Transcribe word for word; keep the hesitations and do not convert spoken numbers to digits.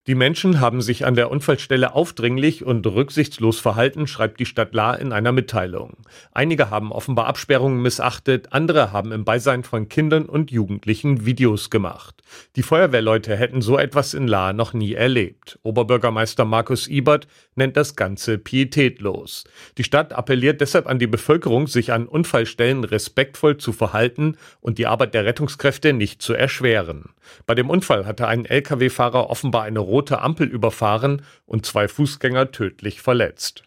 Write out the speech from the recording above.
Die Menschen haben sich an der Unfallstelle aufdringlich und rücksichtslos verhalten, schreibt die Stadt Lahr in einer Mitteilung. Einige haben offenbar Absperrungen missachtet, andere haben im Beisein von Kindern und Jugendlichen Videos gemacht. Die Feuerwehrleute hätten so etwas in Lahr noch nie erlebt. Oberbürgermeister Markus Ibert nennt das Ganze pietätlos. Die Stadt appelliert deshalb an die Bevölkerung, sich an Unfallstellen respektvoll zu verhalten und die Arbeit der Rettungskräfte nicht zu erschweren. Bei dem Unfall hatte ein L K W-Fahrer offenbar eine rote Ampel überfahren und zwei Fußgänger tödlich verletzt.